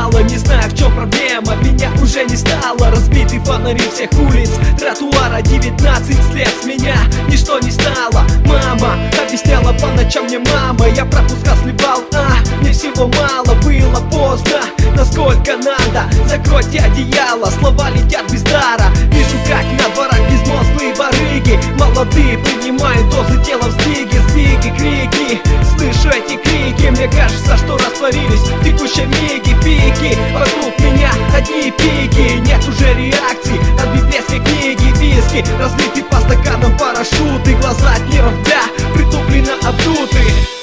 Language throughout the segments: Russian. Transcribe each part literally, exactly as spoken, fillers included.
мало, не знаю, в чем проблема. Меня уже не стало, разбиты фонари всех улиц тротуара. Девятнадцать лет с меня ничто не стало. Мама объясняла по ночам мне, мама, я пропуска сливал, а мне всего мало. Было поздно, насколько надо. Закройте одеяло, слова летят без дара. Вижу, как на дворах безмозглые барыги молодые принимают дозы тела в сдвиге, сдвиги, крики. Слышу эти крики, мне кажется, что растворились в текущем миге. Пики, вокруг меня одни пики. Нет уже реакций от библейской книги. Виски разлиты по стаканам, парашюты. Глаза от нервов, да, притупленно обдуты.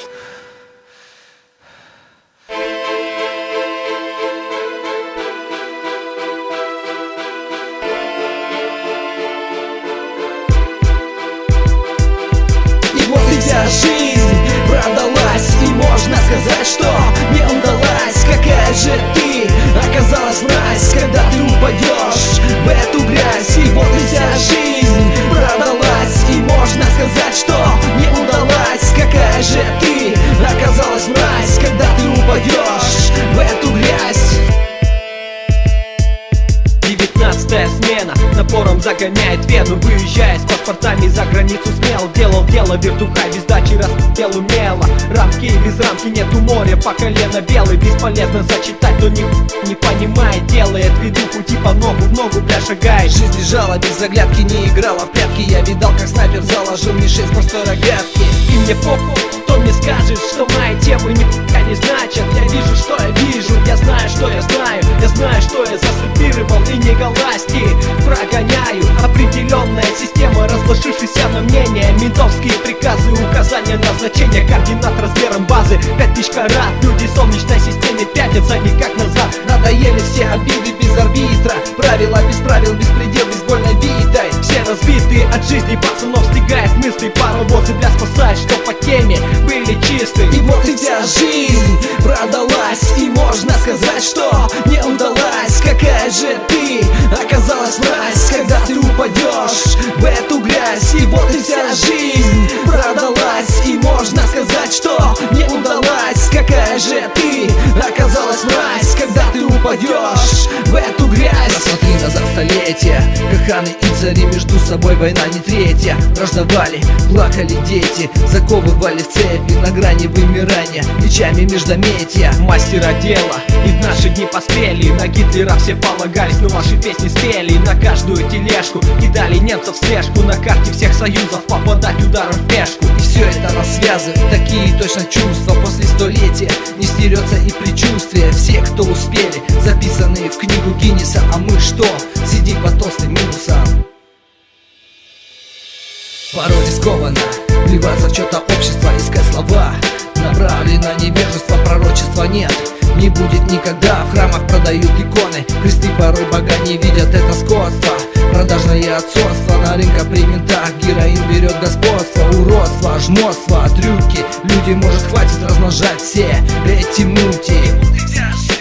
Вся жизнь продалась, и можно сказать, что не удалась. Какая же ты оказалась мразь, когда ты упадешь в эту грязь. И вот и вся жизнь продалась, и можно сказать, что не удалась. Какая же ты оказалась мразь, когда ты упадешь в эту грязь. Девятнадцатая смена напором загоняет вену. Выезжая с паспортами за границу смело, делал дело вертухай без дачи, распел умело. Рамки и без рамки нету моря, по колено белый. Бесполезно зачитать, но ни не понимает. Делает видуху типа ногу в ногу, бля, шагает. Жизнь лежала без оглядки, не играла в прятки. Я видал, как снайпер заложил мне шесть простой рогатки. И мне поп, кто мне скажет, что мои темы никуда не значат. Я вижу, что я вижу, я знаю, что я знаю. Я знаю, что я засубировал и не галасти прогоняю. Определенная система, разложившаяся на мнение. Ментовские приказы, указания назначения, координат размером базы пять тысяч карат. Люди в солнечной системе пятятся никак назад. Надоели все обиды без арбитра. Правила без правил, беспредел, безбольной битой. Все разбитые от жизни пацанов стигает мысли. Паровозы, бля, спасают, что по теме были чисты. И вот и вся жизнь продалась, и можно сказать, что не удалась. Какая же ты оказалась мразь, когда ты упадешь в эту грязь. И вот и вся жизнь продалась, и можно сказать, что не удалась. Какая же ты оказалась мразь, когда ты упадешь в эту грязь. Посмотри назад столетия, как ханы и цари между собой война не третья. Враждовали, плакали дети, заковывали в цепи на грани вымирания, мечами междометия. Мастера дела и в наши дни поспели. На Гитлера все полагались, но ваши песни спели. На каждую тележку кидали немцев в слежку. На карте всех союзов попадать ударом в пешку. И все это нас связывает, такие точно чувства. После столетия не стерется и предчувствие. Все, кто успели, записанные в книгу Гиннеса. А мы что? Сидим по толстым минусам. Порой рискованно вливаться в что-то общество, искать слова, направленные на невежество, пророчества нет. Не будет никогда, в храмах продают иконы. Кресты порой бога не видят, это скотство. Продажное отцовство, на рынке при ментах. Героин берет господство, уродство, жмотство, трюки. Люди, может, хватит размножать все эти мути.